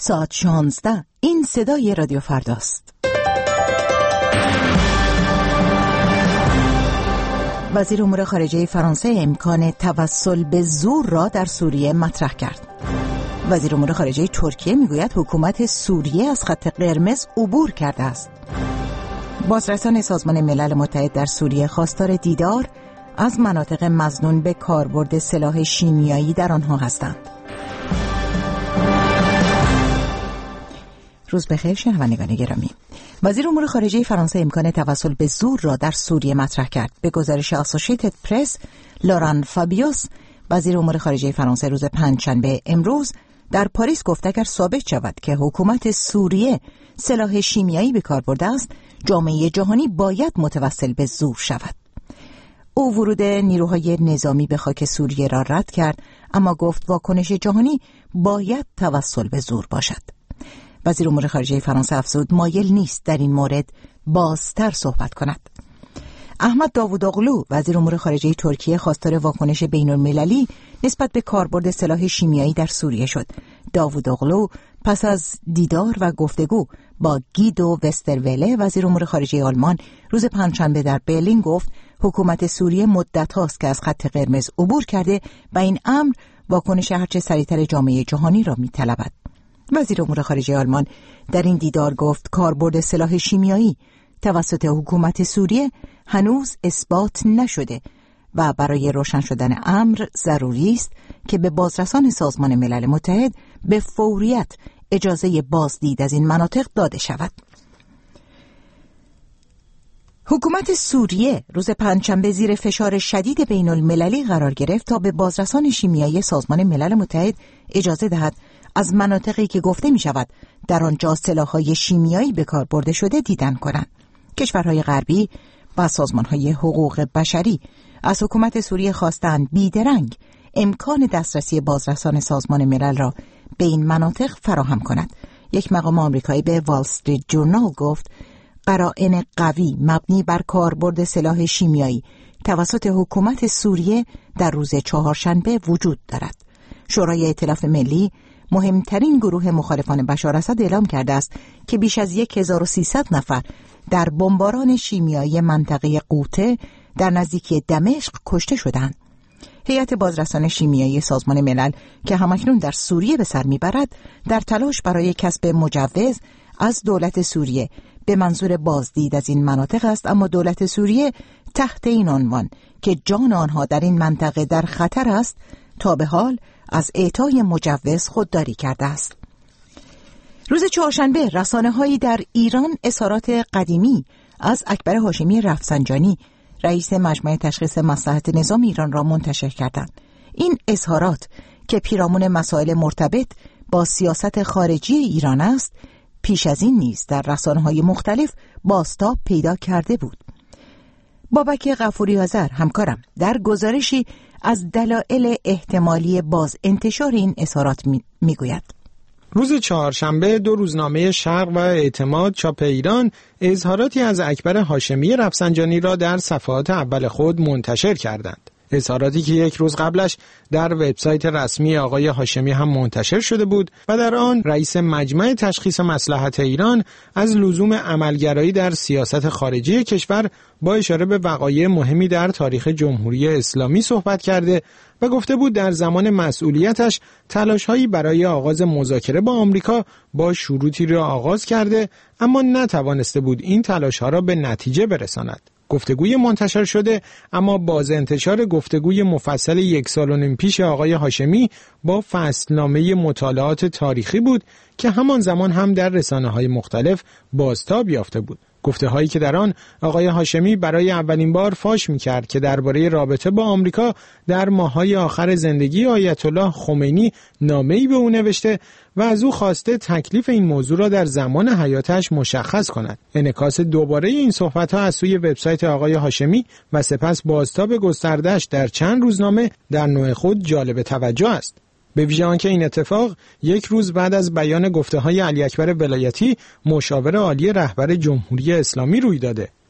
ساعت 16. این صدای رادیو فرداست. وزیر امور خارجه فرانسه امکان توسل به زور را در سوریه مطرح کرد. وزیر امور خارجه ترکیه میگوید حکومت سوریه از خط قرمز عبور کرده است. بازرسان سازمان ملل متحد در سوریه خواستار دیدار از مناطق مظنون به کاربرد سلاح شیمیایی در آنها هستند. روز بخیر شنوندگان گرامی. وزیر امور خارجه فرانسه امکان توسل به زور را در سوریه مطرح کرد. به گزارش اسوسییتد پرس، لوران فابیوس، وزیر امور خارجه فرانسه روز پنجشنبه امروز در پاریس گفت اگر ثابت شود که حکومت سوریه سلاح شیمیایی به کار برده است، جامعه جهانی باید متوسل به زور شود. او ورود نیروهای نظامی به خاک سوریه را رد کرد، اما گفت واکنش جهانی باید توسل به زور باشد. وزیر امور خارجه فرانسه افزود مایل نیست در این مورد بازتر صحبت کند. احمد داوودوغلو، وزیر امور خارجه ترکیه، خواستار واکنش بین‌المللی نسبت به کاربرد سلاح شیمیایی در سوریه شد. داوودوغلو پس از دیدار و گفتگو با گیدو وستروله، وزیر امور خارجه آلمان، روز پنجشنبه در برلین گفت حکومت سوریه مدت هاست که از خط قرمز عبور کرده و این امر واکنش هرچه سریعتر جامعه جهانی را می‌طلبد. وزیر امور خارجه آلمان در این دیدار گفت کاربرد سلاح شیمیایی توسط حکومت سوریه هنوز اثبات نشده و برای روشن شدن امر ضروری است که به بازرسان سازمان ملل متحد به فوریت اجازه بازدید از این مناطق داده شود. حکومت سوریه روز پنجشنبه زیر فشار شدید بین المللی قرار گرفت تا به بازرسان شیمیایی سازمان ملل متحد اجازه دهد از مناطقی که گفته می شود در آنجا سلاح‌های شیمیایی به کار برده شده دیدن کنند. کشورهای غربی و سازمان‌های حقوق بشری از حکومت سوریه خواستند بیدرنگ امکان دسترسی بازرسان سازمان ملل را به این مناطق فراهم کند. یک مقام آمریکایی به وال استریت جورنال گفت قرائن قوی مبنی بر کاربرد سلاح شیمیایی توسط حکومت سوریه در روز چهارشنبه وجود دارد. شورای ائتلاف ملی، مهمترین گروه مخالفان بشار اسد، اعلام کرده است که بیش از 1300 نفر در بمباران شیمیایی منطقه قوطه در نزدیکی دمشق کشته شدند. هیئت بازرسان شیمیایی سازمان ملل که همکنون در سوریه به سر میبرد، در تلاش برای کسب مجوز از دولت سوریه به منظور بازدید از این مناطق است، اما دولت سوریه تحت این عنوان که جان آنها در این منطقه در خطر است، تا به حال از اعطای مجوز خودداری کرده است. روز چهارشنبه رسانه‌هایی در ایران اظهارات قدیمی از اکبر هاشمی رفسنجانی، رئیس مجمع تشخیص مصلحت نظام ایران را منتشر کردند. این اظهارات که پیرامون مسائل مرتبط با سیاست خارجی ایران است، پیش از این نیز در رسانه‌های مختلف بازتاب پیدا کرده بود. بابک غفوری آذر همکارم در گزارشی از دلایل احتمالی باز انتشار این اظهارات میگوید. روز چهارشنبه دو روزنامه شرق و اعتماد چاپ ایران اظهاراتی از اکبر هاشمی رفسنجانی را در صفحات اول خود منتشر کردند. اظهاراتی که یک روز قبلش در وبسایت رسمی آقای هاشمی هم منتشر شده بود و در آن رئیس مجمع تشخیص مصلحت ایران از لزوم عملگرایی در سیاست خارجی کشور با اشاره به وقایع مهمی در تاریخ جمهوری اسلامی صحبت کرده و گفته بود در زمان مسئولیتش تلاش‌هایی برای آغاز مذاکره با آمریکا با شروطی را آغاز کرده، اما نتوانسته بود این تلاش‌ها را به نتیجه برساند. گفتگوی منتشر شده اما باز انتشار گفتگوی مفصل 1 سال و نیم پیش آقای هاشمی با فصلنامه مطالعات تاریخی بود که همان زمان هم در رسانه‌های مختلف بازتاب یافته بود. گفته‌هایی که در آن آقای هاشمی برای اولین بار فاش می‌کرد که درباره رابطه با آمریکا در ماه‌های آخر زندگی آیت الله خمینی نامه‌ای به او نوشته و از او خواسته تکلیف این موضوع را در زمان حیاتش مشخص کند. انعکاس دوباره این صحبت‌ها از سوی وبسایت آقای هاشمی و سپس بازتاب گسترده‌اش در چند روزنامه در نوع خود جالب توجه است. به ویژه آنکه این اتفاق یک روز بعد از بیان گفته‌های علی اکبر ولایتی، مشاور عالی رهبر جمهوری اسلامی روی داده.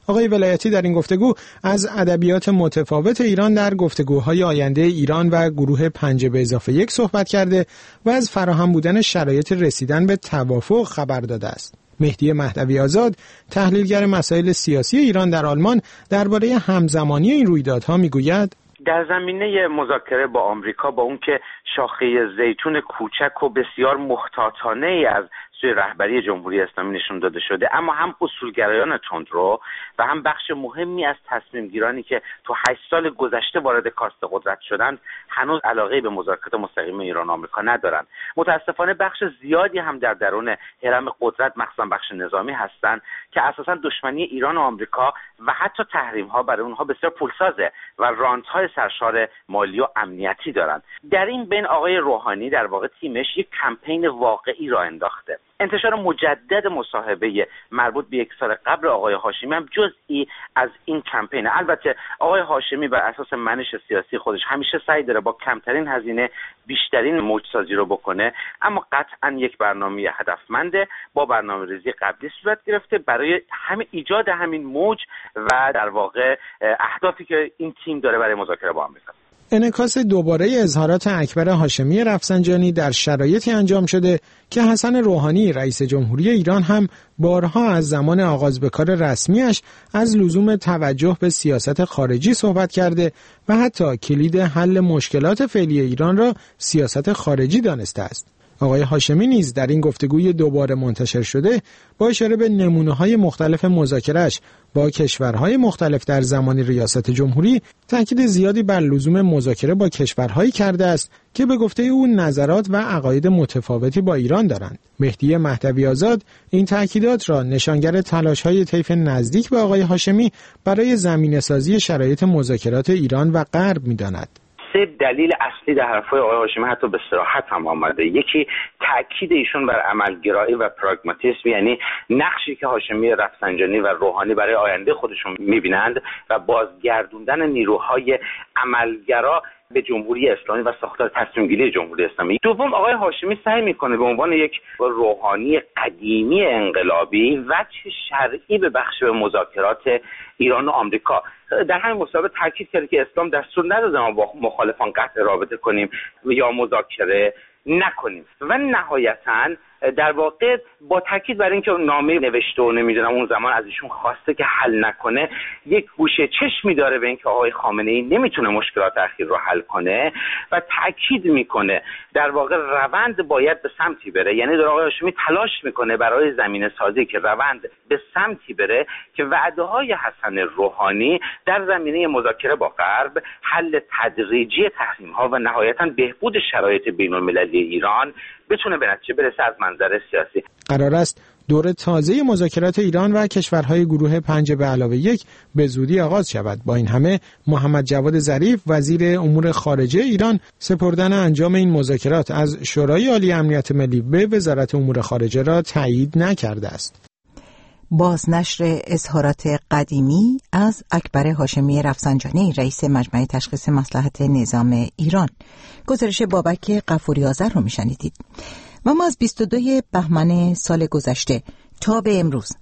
آقای ولایتی در این گفتگو از ادبیات متفاوت ایران در گفتگوهای آینده ایران و گروه 5+1 صحبت کرده و از فراهم بودن شرایط رسیدن به توافق خبر داده است. مهدی مهدوی آزاد، تحلیلگر مسائل سیاسی ایران در آلمان، درباره همزمانی این رویدادها میگوید: در زمینه مذاکره با آمریکا، با اون که شاخه زیتون کوچک و بسیار محتاطانه از سوی رهبری جمهوری اسلامی نشون داده شده، اما هم اصولگرایان تندرو و هم بخش مهمی از تصمیم گیرانی که تو 8 سال گذشته وارد کاست قدرت شدند هنوز علاقه به مذاکرات مستقیم ایران و آمریکا ندارند. متاسفانه بخش زیادی هم در درون هرم قدرت، مخصوصا بخش نظامی هستند که اساسا دشمنی ایران و آمریکا و حتی تحریم ها برای اونها بسیار پولسازه و رانت های سرشار مالی و امنیتی دارند. در این بین آقای روحانی در واقع تیمش یک کمپین واقعی را انداخته. انتشار مجدد مصاحبه مربوط به 1 سال قبل آقای هاشمی هم جزئی از این کمپین. البته آقای هاشمی بر اساس منش سیاسی خودش همیشه سعی داره با کمترین هزینه بیشترین موج سازی رو بکنه، اما قطعا یک برنامه هدفمنده با برنامه‌ریزی قبلی صورت گرفته برای همین ایجاد همین موج و در واقع اهدافی که این تیم داره برای مذاکره با آمریکا. انعکاس دوباره اظهارات اکبر هاشمی رفسنجانی در شرایطی انجام شده که حسن روحانی رئیس جمهوری ایران هم بارها از زمان آغاز به کار رسمیش از لزوم توجه به سیاست خارجی صحبت کرده و حتی کلید حل مشکلات فعلی ایران را سیاست خارجی دانسته است. آقای هاشمی نیز در این گفتگوی دوباره منتشر شده با اشاره به نمونه‌های مختلف مذاکره‌اش با کشورهای مختلف در زمان ریاست جمهوری تاکید زیادی بر لزوم مذاکره با کشورهایی کرده است که به گفته او نظرات و عقاید متفاوتی با ایران دارند. مهدی مهدوی آزاد این تاکیدات را نشانگر تلاش‌های طیف نزدیک به آقای هاشمی برای زمینه‌سازی شرایط مذاکرات ایران و غرب می‌داند. 3 دلیل اصلی در حرفای آقای هاشمی حتی به صراحت هم آمده. یکی تاکید ایشون بر عملگرایی و پراگماتیسم، یعنی نقشی که هاشمی رفسنجانی و روحانی برای آینده خودشون می‌بینند و بازگردوندن نیروهای عملگرا به جمهوری اسلامی و ساختار تصمیم‌گیری جمهوری اسلامی. دوم، آقای هاشمی سعی میکنه به عنوان یک روحانی قدیمی انقلابی وجه شرعی به بخش مذاکرات ایران و آمریکا. در همین مصاحبه تاکید کرده که اسلام دستور نداده ما با مخالفان قطع رابطه کنیم یا مذاکره نکنیم و نهایتاً در واقع با تاکید بر اینکه نامه نوشته و نمیدونم اون زمان از ایشون خواسته که حل نکنه، یک گوشه چشمی داره به اینکه آقای خامنه‌ای نمیتونه مشکلات اخیر رو حل کنه و تاکید میکنه در واقع روند باید به سمتی بره. یعنی در آقای هاشمی تلاش میکنه برای زمینه سازی که روند به سمتی بره که وعده‌های حسن روحانی در زمینه مذاکره با غرب، حل تدریجی تحریم‌ها و نهایتاً بهبود شرایط بین‌المللی ایران بتونه به نتیجه برسه از منظر سیاسی. قرار است دور تازه مذاکرات ایران و کشورهای گروه 5+1 به زودی آغاز شود. با این همه محمد جواد ظریف وزیر امور خارجه ایران سپردن انجام این مذاکرات از شورای عالی امنیت ملی به وزارت امور خارجه را تایید نکرده است. بازنشر اظهارات قدیمی از اکبر هاشمی رفسنجانی رئیس مجمع تشخیص مصلحت نظام ایران. گزارش بابک غفوری آذر رو میشنیدید. و ما از 22 بهمن سال گذشته تا به امروز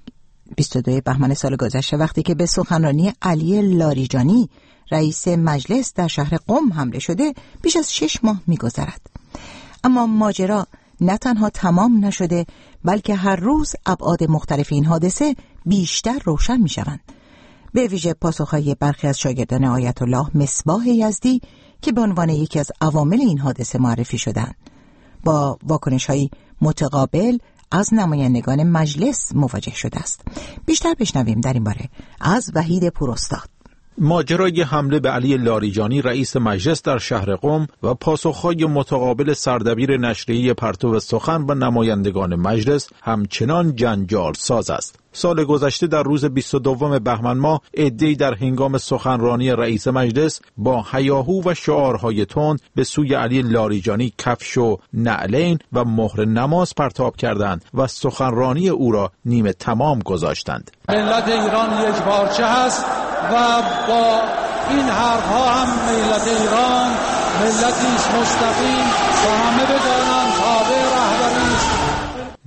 22 بهمن سال گذشته وقتی که به سخنرانی علی لاریجانی رئیس مجلس در شهر قم حمله شده بیش از 6 ماه می‌گذرد. اما ماجرا نه تنها تمام نشده بلکه هر روز ابعاد مختلف این حادثه بیشتر روشن می‌شوند. به ویژه پاسخهای برخی از شاگردان آیت الله مصباح یزدی که به عنوان یکی از عوامل این حادثه معرفی شدند با واکنش‌های متقابل از نمایندگان مجلس مواجه شده است. بیشتر بشنویم در این باره از وحید پوراستاد. ماجرای حمله به علی لاریجانی رئیس مجلس در شهر قم و پاسخهای متقابل سردبیر نشریه پرتو سخن و نمایندگان مجلس همچنان جنجال ساز است. سال گذشته در روز 22 بهمن ماه عده‌ای در هنگام سخنرانی رئیس مجلس با هیاهو و شعارهای تند به سوی علی لاریجانی کفش و نعلین و مهر نماز پرتاب کردند و سخنرانی او را نیمه تمام گذاشتند. ملت ایران یک پارچه است و با این حرفها هم ملت ایران ملتی است مستقیم و همه بدانند تابع رهبری است.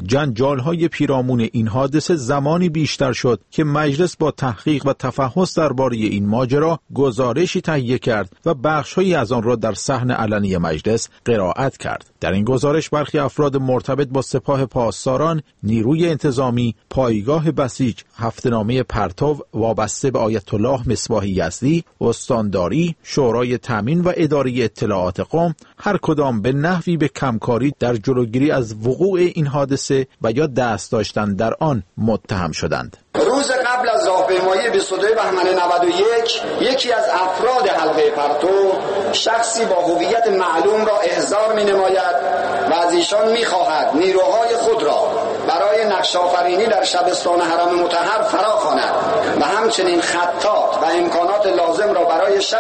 جنجال‌های پیرامون این حادثه زمانی بیشتر شد که مجلس با تحقیق و تفحص درباره این ماجرا گزارشی تهیه کرد و بخش‌هایی از آن را در صحن علنی مجلس قرائت کرد. در این گزارش برخی افراد مرتبط با سپاه پاسداران، نیروی انتظامی، پایگاه بسیج، هفته‌نامه پرتو وابسته به آیت الله مصباح یزدی، استانداری، شورای تامین و اداره اطلاعات قم هر کدام به نحوی به کمکاری در جلوگیری از وقوع این حادثه و یا دست داشتن در آن متهم شدند. روز قبل از راهپیمایی 22 بهمن 91 یکی از افراد حلقه پرتو شخصی با هویت معلوم را احضار می‌نماید و از ایشان می‌خواهد نیروهای خود را برای نقش‌آفرینی در شبستان حرم مطهر فراخواند و همچنین خطاط و امکانات لازم را برای شب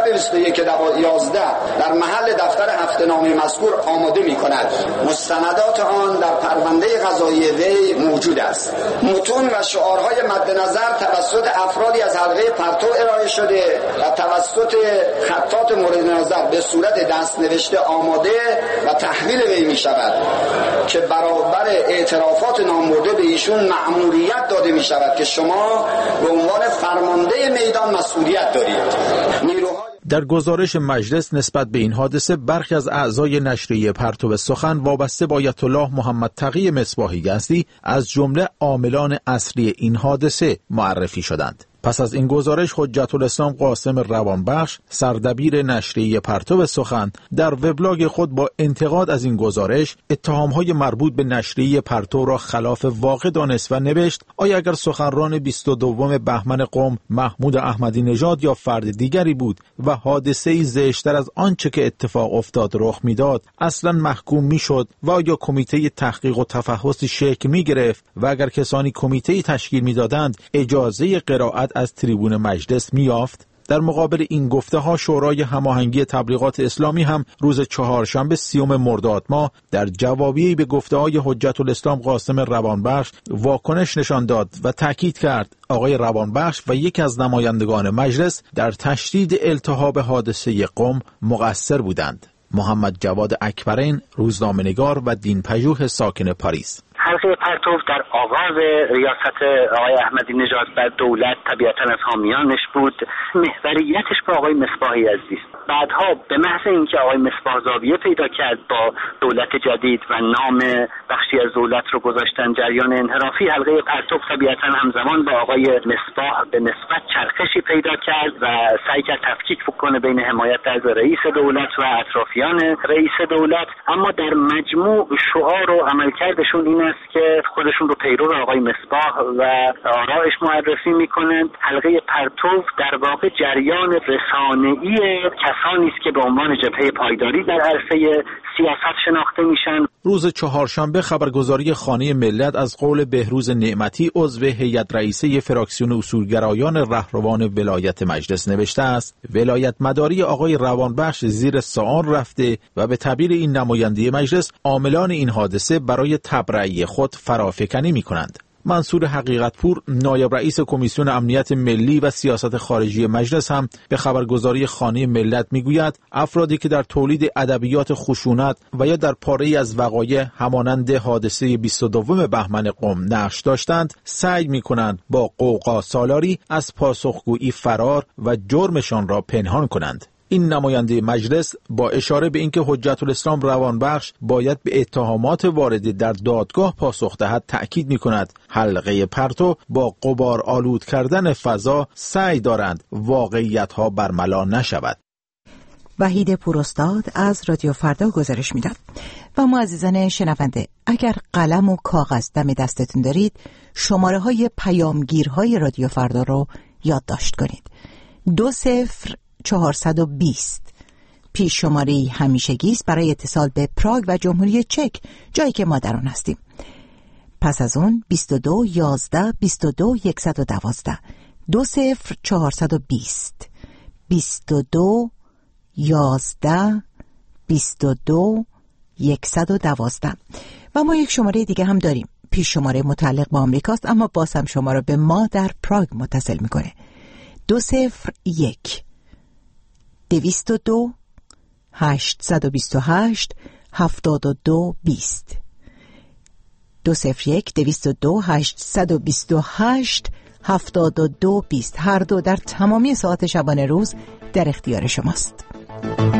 21/11 در محل دفتر هفته‌نامه مذکور آماده می‌کند. مستندات آن در پرونده قضایی وی موجود است. متون و شعارهای مد نظر توسط افرادی از حلقه پرتو ارائه شده و توسط خطاط مورد نظر به صورت دستنوشته آماده و تحویل وی می شود که برابر اعترافات نامبرده به ایشون مأموریت داده می شود که شما به عنوان فرمانده میدان مسئولیت دارید. در گزارش مجلس نسبت به این حادثه برخی از اعضای نشریه پرتو سخن وابسته با آیت الله محمد تقی مصباح یزدی از جمله عاملان اصلی این حادثه معرفی شدند. پس از این گزارش حجت الاسلام قاسم روانبخش سردبیر نشریه پرتو سخن در وبلاگ خود با انتقاد از این گزارش اتهام‌های مربوط به نشریه پرتو را خلاف واقع دانست و نوشت آیا اگر سخنران 22 بهمن قم محمود احمدی نژاد یا فرد دیگری بود و حادثه‌ای زشتر از آنچه که اتفاق افتاد رخ میداد اصلا محکوم میشد و آیا کمیته تحقیق و تفحصی شکل میگرفت و اگر کسانی کمیته تشکیل میدادند اجازه قرائت از تریبون مجلس میافت؟ در مقابل این گفته ها شورای هماهنگی تبلیغات اسلامی هم روز چهارشنبه 30 مرداد ماه در جوابی به گفته های حجت الاسلام قاسم روانبخش واکنش نشان داد و تاکید کرد آقای روانبخش و یکی از نمایندگان مجلس در تشدید التهاب حادثه قم مقصر بودند. محمد جواد اکبرین، روزنامه‌نگار و دینپژوه ساکن پاریس. حلقه پرتو در آغاز ریاست آقای احمدی نژاد بر دولت طبیعتاً از حامیانش بود. محوریتش با آقای مصباح یزدی است. بعدها به محض اینکه آقای مصباح زاویه پیدا کرد با دولت جدید و نام بخشی از دولت رو گذاشتن جریان انحرافی، حلقه پرتو طبیعتاً همزمان با آقای مصباح به نسبت چرخشی پیدا کرد و سعی کرد تفکیک بکنه بین حمایت از رئیس دولت و اطرافیان رئیس دولت. اما در مجموع شعار و عملکردشون این است که خودشون رو پیرو آقای مصباح و آرایش معرفی میکنند. حلقه پرتو در واقع جریان رسانه‌ای کسانی است که به عنوان جبهه پایداری در عرصه سیاست شناخته میشن. روز چهارشنبه خبرگزاری خانه ملت از قول بهروز نعمتی عضو هیئت رئیسه فراکسیون اصولگرایان رهروان ولایت مجلس نوشته است ولایت مداری آقای روانبخش زیر سوال رفته و به تعبیر این نماینده مجلس عاملان این حادثه برای تبرئه خود فرافکنی می‌کنند. منصور حقیقتپور نایب رئیس کمیسیون امنیت ملی و سیاست خارجی مجلس هم به خبرگزاری خانه ملت میگوید افرادی که در تولید ادبیات خشونت و یا در پاره‌ای از وقایع همانند حادثه 22 بهمن قم نقش داشتند سعی میکنند با غوغا سالاری از پاسخگویی فرار و جرمشان را پنهان کنند. این نماینده مجلس با اشاره به اینکه حجت الاسلام روانبخش باید به اتهامات وارده در دادگاه پاسخ دهد تأکید می‌کند حلقه پرتو با غبار آلود کردن فضا سعی دارند واقعیت‌ها برملا نشود. وحید پوراستاد از رادیو فردا گزارش میداد. و ما عزیزان شنونده اگر قلم و کاغذ دم دستتون دارید شماره‌های پیامگیرهای رادیو فردا رو یادداشت کنید. 20420 پیش شماره همیشگی است برای اتصال به پراگ و جمهوری چک جایی که ما در آن هستیم. پس از اون 22 11 22 112 20420 22 11 22 112 و ما یک شماره دیگه هم داریم. پیش شماره متعلق به آمریکاست اما باز هم شما را به ما در پراگ متصل میکنه. 201 202 828 72 20 201-222-828-7220 هر دو در تمامی ساعت شبانه روز در اختیار شماست.